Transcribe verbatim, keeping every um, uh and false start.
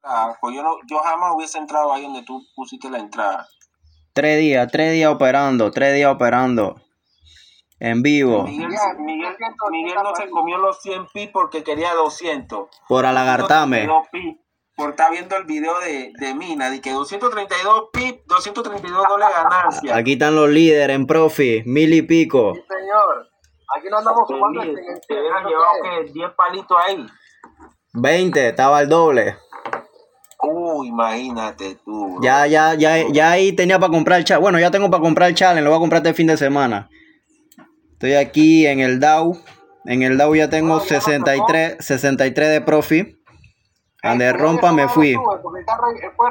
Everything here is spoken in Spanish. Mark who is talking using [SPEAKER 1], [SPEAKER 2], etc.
[SPEAKER 1] Ah, pues yo, no, yo jamás hubiese entrado ahí donde tú pusiste la entrada.
[SPEAKER 2] Tres días, tres días operando, tres días operando. En vivo.
[SPEAKER 1] Miguel, Miguel, Miguel no se comió los cien pi porque quería doscientos.
[SPEAKER 2] Por alagartame.
[SPEAKER 1] doscientos treinta y dos pi. Por estar viendo el video de, de Mina, de que doscientos treinta y dos pi, doscientos treinta y dos dólares ganancia.
[SPEAKER 2] Aquí están los líderes en Profi, mil y pico.
[SPEAKER 3] Sí, señor. Aquí no andamos sumando.
[SPEAKER 1] Te hubieran llevado que diez palitos ahí.
[SPEAKER 2] veinte, estaba el doble.
[SPEAKER 1] Uh, imagínate tú. Bro.
[SPEAKER 2] Ya, ya, ya, ya ahí tenía para comprar el challenge. Bueno, ya tengo para comprar el challenge, lo voy a comprar este fin de semana. Estoy aquí en el D A O. En el D A O ya tengo sesenta y tres, sesenta y tres de Profi. Donde rompa me fui.